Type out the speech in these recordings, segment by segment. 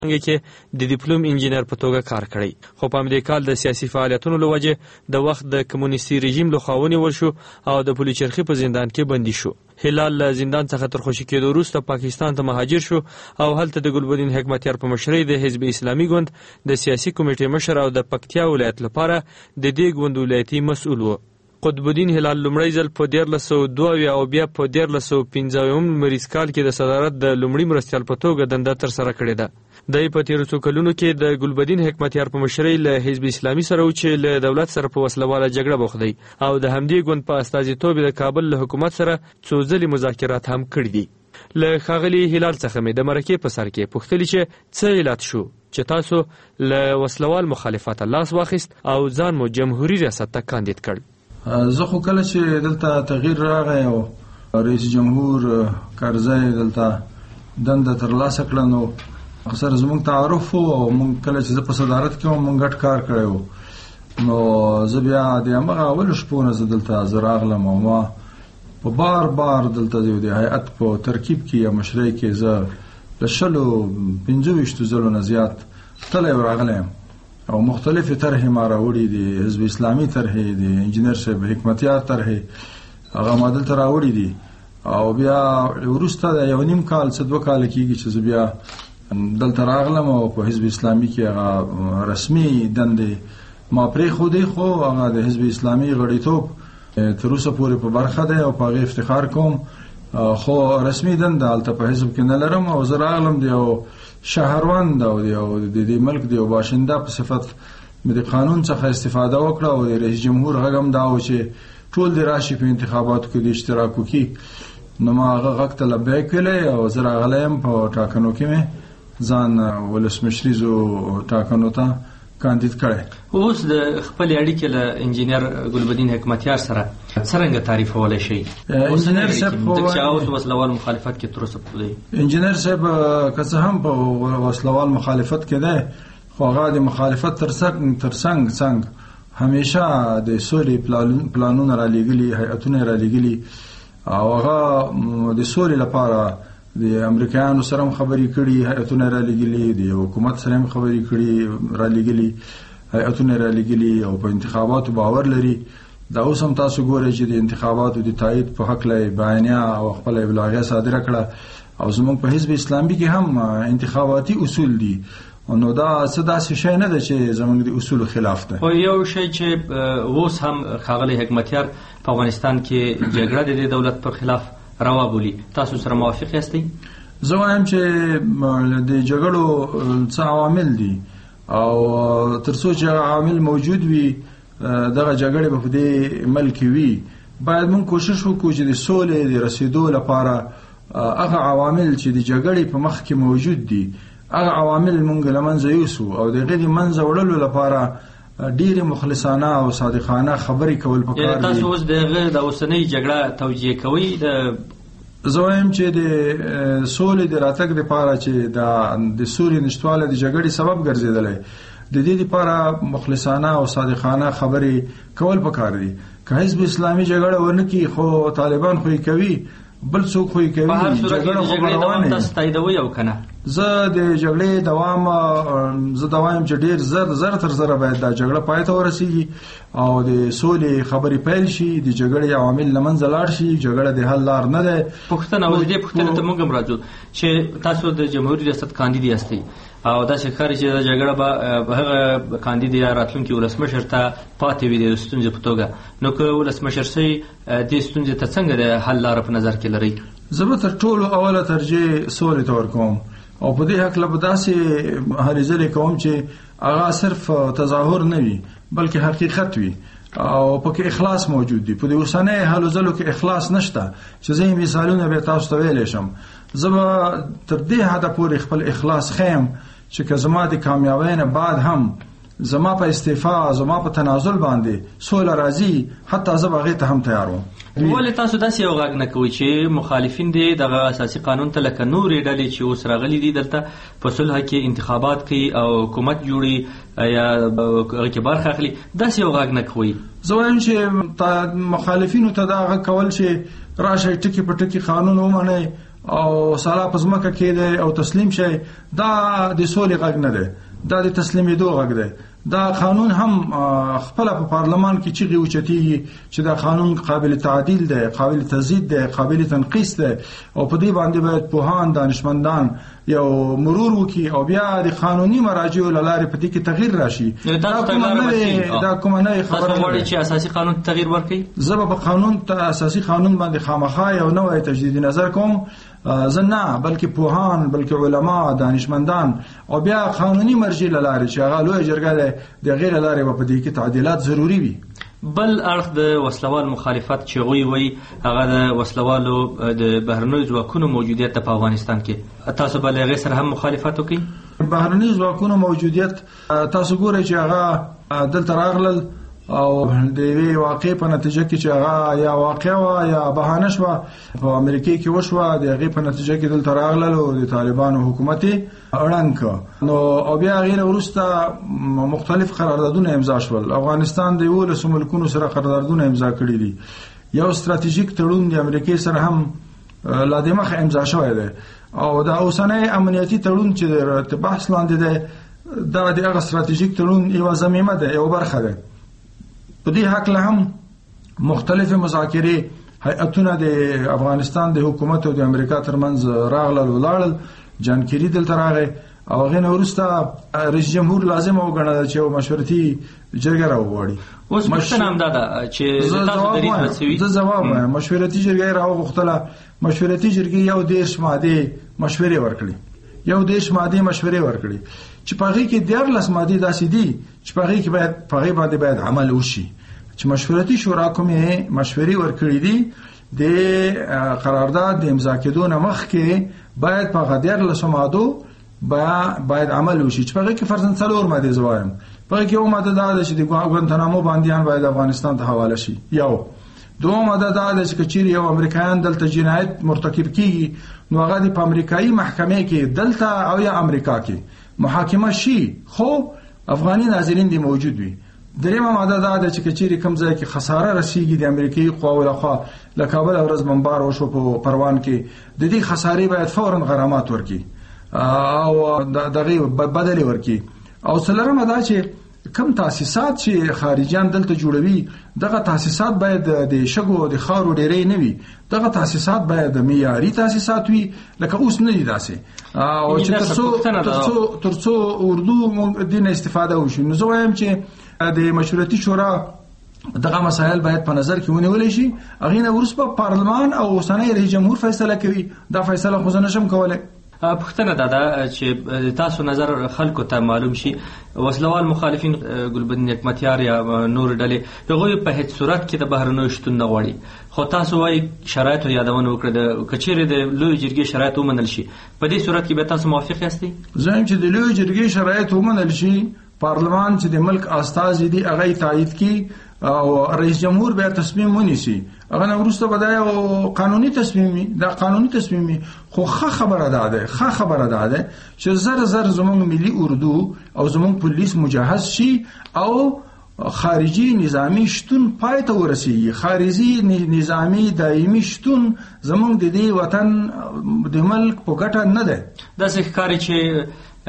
کې د ډیپلوم انجینر په توګه کار کړی، خو په همدې کال د سیاسي فعالیتونو له وجې د وخت د کمونیستي رژیم لخوا ونیول شو او د پولي چرخي په زندان کې بندي شو. هلال له زندان څخه تر خوشي کېدو وروسته پاکستان ته مهاجر شو او هلته د ګلبدین حکمتیار په مشرۍ د حزب اسلامي ګوند د سیاسي کمیټې مشر او د پکتیا ولایت لپاره د دې ګوند ولایتي مسؤل و. قطب الدین هلال لومړی ځل په 1302 او بیا په 1315 لمریز کال کې د صدارت د لومړي مرستیال په توګه دنده ترسره کړې ده. د په تیرو څو کلونو کې د ګلبدین حکمتیار په مشرۍ له حزب اسلامي سره و چې له دولت سره په وسلواله جګړه بوختی او د همدې ګوند په استازیتوب د کابل له حکومت سره څو ځلې مذاکرات هم کړي دي. له ښاغلي هلال څخه مې د مرکې په سر کې پوښتلي چې څه علت شو چې تاسو له وسلوال مخالفت لاس واخیست او ځان مو جمهوریت ریاست ته کاندید کړ. زه خو کله چې دلته تغییر راغی او رئیس جمهور کارزی دلته دنده ترلاسه کړه نو اکثر زموږ تعارف او موږ کله چې زه په صدارت کې وم موږ ګډ کار کړی و نو زه بیا د همغه اولو شپو نه زه دلته زه راغلم او ما په بار دلته د هیئت په ترکیب کې یا مشرۍ کې زه له 15 ځلو نه زیات تللی راغلی یم او مختلفې طرحې ما راوړي دي، حزب اسلامي طرحې دي، انجینر صاحب حکمتیار طرحې هغه ما دلته راوړي دي او بیا وروسته د 1.5 کال څه 2 کاله کېږي چې زه بیا دلته راغلم او په حزب اسلامي کې هغه رسمي دندې ما پرېښودې خو هغه د حزب اسلامي غړیتوب تر اوسه پورې په برخه دی او په هغې افتخار کوم، خو رسمي دنده هلته په حزب کې نه لرم او زه راغلم دی او شهروند او د دې ملک د باشنده په صفت مې د قانون څخه استفاده وکړه او د رئیس جمهور غږ هم دا و چې ټول دې راشي په انتخاباتو کې د اشتراک وکړي نو ما هغه غږ ته لبیک ویلی او زه راغلی یم په ټاکنو کې مې ځان ولسمشریزو ټاکنو ته کاندید کړی. اوس د خپل اړیکې له انجینر ګلبدین حکمتیار سره څرنګه تعریفولی شئ؟ انجینر صاحب ځکه چې اوس وسلوال مخالفت کې تر اوسه دی. انجینر صاحب که څه هم په وسلوال مخالفت کې دی خو هغه د مخالفت تر څنګ همیشه د سولې پلانونه رالیږلي، هیئتونه رالیږلي او هغه د سولې لپاره د امریکایانو سره هم خبرې کړي، هیئتونه رالیږلي، د حکومت سره هم خبرې کړي، رالیږلي هیئتونه رالیږلي او په انتخاباتو باور لري. دا اوس هم تاسو ګورئ چې د انتخاباتو د تایید په هکله بیانیه او خپله ابلاغیه صادره کړه او زموږ په حزب اسلامي کې هم انتخاباتي اصول دي نو دا څه داسې شی نه ده چې زموږ د اصولو خلاف ده. خو یو شی چې اوس هم ښاغلی حکمتیار په افغانستان کې جګړه د دې دولت پر خلاف روا بولي، تاسو سره موافق یاستئ؟ زه وایم چې د جګړو څه عوامل دي او تر څو چې عوامل موجود وي دغه جګړې به په دې ملک وي باید موږ کوشش وکړو چې د سولې د رسیدو لپاره هغه عوامل چې د جګړې په مخ کې موجود دي هغه عوامل موږ له منځه یوسو او د هغې د منځه وړلو لپاره ډېرې مخلصانه او صادقانه خبرې کول پکار دي. تاسو اوس د هغه د اوسنۍ جګړه توجیه کوئ؟ زه وایم چې د سولې د راتګ لپاره چې د سولې نشتوالی د جګړې سبب ګرځېدلی د دې لپاره مخلصانه او صادقانه خبرې کول پکار دي. که حزب اسلامي جګړه ونه کړي خو طالبان خو یې کوي، بل څوک خو یې کوي، جګړه خو به روانه وي. تاسو تاییدوئ او که نه؟ زه د جګړې دوام زه دا وایم چې ډېر زر تر زره باید دا جګړه پای ته ورسیږي او د سولې خبرې پیل شي، د جګړې عوامل له منځه لاړ شي، جګړه د حل لار نه ده. پوښتنه او دې پوښتنې ته موږ هم راځو چې تاسو د جمهوریت ریاست کاندید یاستئ او داسې ښکاري چې دا جګړه به هغه کاندید یا راتلونکي ولسمشر ته پاتې وي د ستونزې په توګه، نو که ولسمشر شئ دې ستونزې ته څنګه د حل لاره په نظر کې لرئ؟ زه به تر ټولو اوله ترجیح سولې ته ورکوم او په دې هکله به داسې هلې ځلې کوم چې هغه صرف تظاهر نه وي بلکې حقیقت وي او پکې اخلاص موجود دی. په دې اوسنۍ هلو ځلو کې اخلاص نشته چې زه مثالونه به تاسو ته ویلی شم. زه به تر دې حده پورې خپل اخلاص ښیم چې که زما د کامیابۍ نه بعد هم زما په استعفا زما په تنازل باندې سوله راځي حتی زه به هغې ته هم تیار وم. ولې تاسو داسې یو غږ نه کوئ چې مخالفین دي دغه اساسي قانون ته لکه نورې ډلې چې اوس راغلي دي دلته په صلح کې انتخابات کوي او حکومت جوړي یا هغه کې برخه اخلي، داسې یو غږ نه کوئ؟ زه وایم چې مخالفینو ته دا غږ کول چې راشئ ټکي په ټکي قانون ومنئ او سلا پزماکه کې دی او تسلیم شي، دا د سولې غږ نه دی، دا د تسلیمېدو غږ دی. دا قانون هم خپل په پارلمان کې چیغې اوچتېږي چې دا قانون قابل تعدیل دی، قابل تزیید دی، قابل تنقیص دی، او په دې باندې باید پوهان دانشمندان یو مرور وکړي او بیا د قانوني مراجعو له لارې په دې کې تغییر راشي. دا کومه نه خبره غواړي چې اساسي قانون تغییر ورکړي. زه به په قانون اساسي قانون باندې خامخا یو نوی تجدید نظر کوم، زه نه بلکې پوهان، بلکې علما، دانشمندان او بیا قانوني مرجع له لارې چې هغه لویه جرګه ده د غیر لارې په دې کې تعدیلات ضروری وي. بل اړخ د وسلوال مخالفت چې وی هغه د وسلوالو د بهرنیو ځواکونو موجودیت په افغانستان کې، تاسو به له غیر سره هم مخالفت وکړئ؟ بهرنیو ځواکونو موجودیت تاسو ګورئ چې هغه دلته راغلل او د یوې واقعې په نتیجه کې چې هغه یا واقع وه یا بهانه شوه په امریکا کې وشوه، د هغې په نتیجه کې دلته راغلل او د طالبانو حکومت یې ړنګ کړ. نو او بیا هغې نه وروسته مختلف قراردادونه امضا شول. افغانستان د 11 ملکونو سره قراردادونه امضا کړي دي. یو ستراتیژیک تړون د امریکا سره هم لا دمخه امضا شوی دی او دا اوسنی امنیتي تړون چې بحث لاندې دی دا د هغه ستراتیژیک تړون یوه ضمیمه ده، یوه برخه ده. په دې حق له هم مختلف مذاکرې هیئتونه د افغانستان د حکومت او د امریکا ترمنځ راغلل ولاړل. جان کیری دلته راغی او هغې نه وروسته رئیس جمهور لازم وګڼله چې یو مشورتي جرګه راوغواړي. اوس پوښتنه همدا ده چې تاسو دریځ وڅوي. زه ځواب وایم، مشورتي جرګه یې راوغوښتله. مشورتي جرګې یو 10 مادې مشورې ورکړي، یو 10 مادې مشورې ورکړي چې په هغې کې 14 مادې داسې دي چې په هغې کې باید په هغې باندې باید عمل وشي. چې مشورتي شورا کومې مشورې ورکړي دي د قرارداد د امضا کېدو نه مخکې باید په هغه 14 مادو باید عمل وشي چې په هغې کې فرضاً 4 مادې زه وایم. په هغې کې یو ماده دا ده چې د ګوانتانامو بندیان باید افغانستان ته حواله شي. یو دوه ماده دا ده چې که چیرې یو امریکایان دلته جنایت مرتکب کیږي نو هغه د په امریکایي محکمې کې دلته او یا امریکا کې محاکمه شي، خو افغاني ناظرین دې موجود وي. دریمه ماده دا ده چې که چیرې کوم ځای کې خساره رسیږي د امریکایي قواو لخوا، له کابل ورځ بمبار وشو په پروان کې، د دې خسارې باید فوراً غرامات ورکړي او دغه بدلې ورکړي. او څلورمه دا چې کم تاسیسات چې خارجيان دلته جوړوي دغه تاسیسات باید د شګو د خارو ډیرې نه وي، دغه تاسیسات باید معیاري تاسیسات وي لکه اوس نه دي داسې، او چې ترڅو اردو دین استفاده وشي. نو زه وایم چې د مشورتي شورا دغه مسایل باید په نظر کې ونیول شي. هغې نه وروسته پارلمان او اوسنی رئیس جمهور فیصله کوي. دا فیصله خو زه نشم کولی. پوښتنه دا ده چې تاسو نظر خلکو ته معلوم شي، وسلوال مخالفین ګلبدین حکمتیار یا نور ډلې هغوی په هیڅ صورت کې د بهرنیو شتون نه غواړي، خو تاسو وایي شرایطو یادونه وکړه د که چیرې د لویې جرګې شرایط ومنل شي، په دې صورت کې به تاسو موافق یاستئ؟ زه وایم چې د لویې جرګې شرایط ومنل شي، پارلمان چې د ملک استازي دي هغه تایید کړي او رئیس جمهور به تصمیم ونیسي. هغه نه وروسته به دا یو قانوني تصمیم وي، دا قانوني تصمیم وي. خو ښه خبره ده چې زر زموږ ملي اردو او زموږ پولیس مجهز شي او خارجي نظامی شتون پای ته ورسیږي. خارجي نظامی دایمي شتون زموږ د دې وطن د ملک په ګټه نه ده. داسې ښکاري چې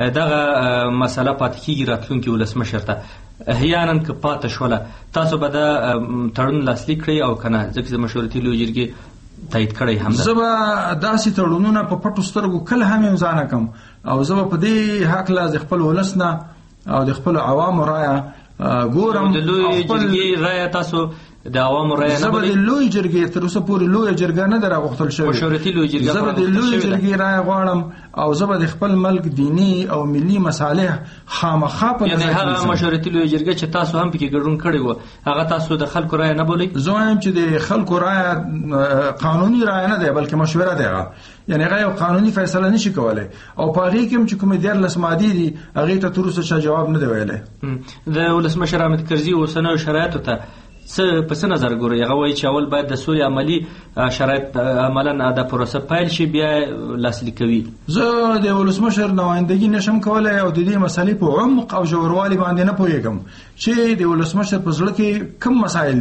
دغه مسله پاتې کېږي راتلونکي ولسمشر ته، احیانا که پاتې شوله تاسو به دا تړون لاسلیک کړئ او که نه؟ ځکه چې د مشورتي لویې جرګې تایید کړی هم ده. زه به داسې تړونونه په پټو سترګو کله هم امضا نه کړم او زه به په دې هکله د خپل ولس نه او د خپلو عوامو رایه ګورم. د لویې جرګې رایه تاسو د عوامو رایه نه بولئ؟ زه به د لویې جرګې تر اوسه پورې لویه جرګه نه ده راغوښتل شوې، مشورتي لویې جرګه زه به د لویې جرګې رایه غواړم او زه به د خپل ملک دیني او ملي مصالح خامخا په نظر کې یعنې هغه مشورتي لویې جرګه چې تاسو هم پکې ګډون کړی و هغه تاسو د خلکو رایه نه بولئ؟ زه وایم چې د خلکو رایه قانوني رایه نه ده بلکې مشوره ده. یعنې هغه یو قانوني فیصله نشي کولی او په هغې کې هم چې کومې 14 مادې دي هغې ته تر اوسه چا جواب نه دی ویلی. د ولسمشر حامد کرزي اوسنیو شرایطو ته په څه نظر ګورئ؟ هغه وایي چې اول باید د سولې عملي شرایط عملا د پروسه پیل شي بیا لاسلیک کوي. زه د ولسمشر نمایندګي نشم کولی او د دې مسلې په عمق او ژوروالي باندې نه پوهېږم چې د ولسمشر په زړه کې کوم مسایل دي،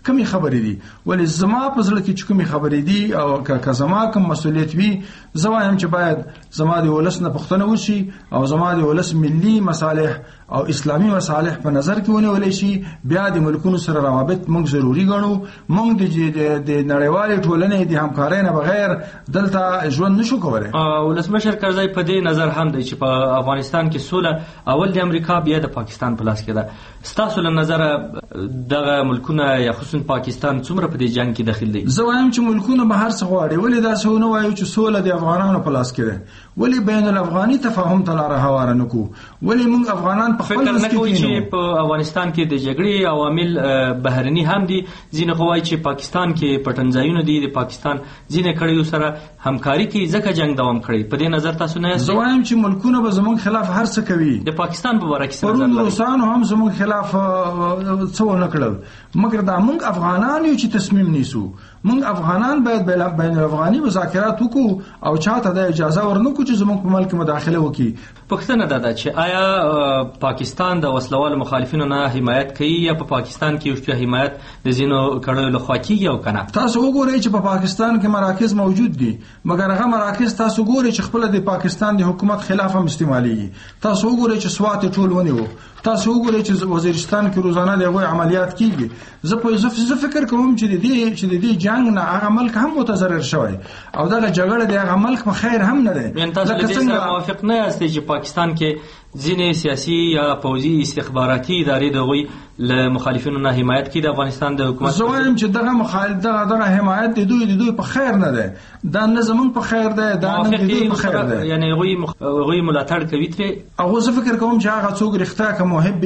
کمی خبرې دي. ولې زما په زړه کې چې کمی خبرې دي او که زما کوم مسؤلیت وي زه وایم چې باید زما د ولس نه پوښتنه وشي او زما د ولس ملي مصالح او اسلامي مصالح په نظر کې ونیول شي. بیا د ملکونو سره روابط موږ ضروري ګڼو. موږ د نړیوالې ټولنې د همکارۍ نه بغیر دلته ژوند نشو کولای. ولسمشر کرزی په دې نظر هم دی چې په افغانستان کې سوله اول د امریکا بیا د پاکستان په لاس کې ده. ستاسو له نظره دغه ملکونه یا خصوصا پاکستان څومره په دې جنگ کې داخل دي؟ زه وایم چې ملکونه به هر څه غواړي. ولې داسې ونه وایو چې سوله د افغانانو په لاس کې ده؟ ولې بین الافغاني تفاهم ته لاره هواره نه کوو؟ ولې موږ افغانان په خپل فکر نه کوو چې په افغانستان کې د جګړې عوامل بهرني هم دي؟ ځینې خو وایي چې پاکستان کې پټنځایونه دي، د پاکستان ځینې کړیو سره همکاري کوي ځکه جنگ دوام کړی. په دې نظر تاسو نه یاست؟ زه وایم چې ملکونه به زموږ خلاف هر څه کوي. د پاکستان په باره کې څه نظر لرئ؟ روسانو هم زموږ خلاف څه ونه کړل، مګر دا موږ افغانان یو چې تصمیم نیسو. موږ افغانان باید بین الافغاني مذاکرات وکړو او چاته د اجازه ورنکړو چې زموږ په ملک مداخله وکړي. پوښتنه دا ده چې آیا پاکستان د وسلوالو مخالفینو نه حمایت کوي یا په پاکستان کې یو حمایت د ځینو کړیو لخوا کیږي او کنه؟ تاسو وګورئ چې په پاکستان کې مراکز موجود دي، مګر هغه مراکز تاسو ګورئ چې خپل د پاکستان د حکومت خلاف هم استعماليږي. تاسو وګورئ چې سوات ټول ونیو، تاسو وګورئ چې وزیرستان کې روزانه دغه عملیات کیږي. زه فکر کوم چې د دې جنگ نه هغه ملک هم متضرر شوی او دغه جګړه د هغه ملک په خیر هم نه ده. یعنی تاسو له دې سره موافق نه یاست چې پاکستان کې ځینې سیاسي یا پوځي استخباراتي ادارې دغوی له مخالفینو نه حمایت کوي د افغانستان د حکومت؟ زه وایم چې دغه حمایت د دوی په خیر نه ده. دا نه زمونږ په خیر ده، دا نه د دوی په خیر ده. یعنی هغوی ملاتړ کوي ترې. هغه زه فکر کوم چې هغه څوک رښتیا که محب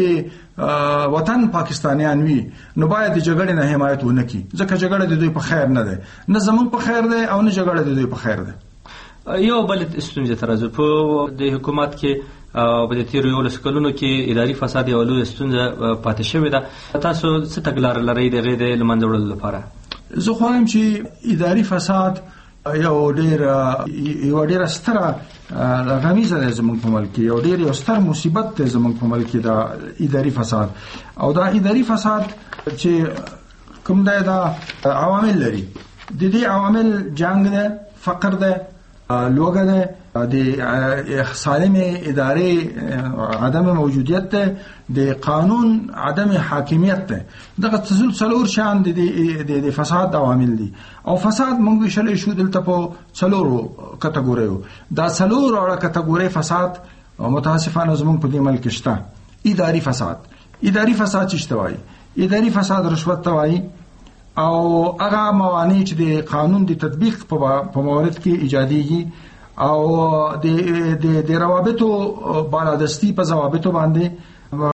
وطن پاکستانیان وي نو باید د جګړې نه حمایت ونه کړي، ځکه جګړه د دوی په خیر نه ده، نه زمونږ په خیر ده او نه جګړه د دوی په خیر ده. یو بل ستونزه تر اوسه په د حکومت کې په دې تیرو 11 کلونو کې اداري فساد یو لوی ستونزه پاتې شوې ده. تاسو څه تګلارې لرئ د غیر د لمنځه وړلو لپاره؟ زه خو وایم چې اداري فساد یو ډېر ستره غمیزه ده زموږ په ملک کې، یو ستر مصیبت ده زموږ په ملک کې دا اداري فساد. او دا اداري فساد چې کوم دی دا عوامل لري. د دې عوامل جنگ ده، فقر ده، لوګه ده، د سالم ادارې عدم موجودیت ده، د قانون عدم حاکمیت ده. دغه څلور شان د فساد عوامل دي. او فساد موږ ویشل شو دلته په څلورو کټګوریو. دا څلور اړه کټګوري فساد متاسفانه زموږ په دې ملک شته. اداري فساد چې شتوي، اداري فساد رشوت توای او هغه موانع چې د قانون د تطبیق په موارد کې ایجاديږي او د روابطو بالادستی په ضوابطو باندې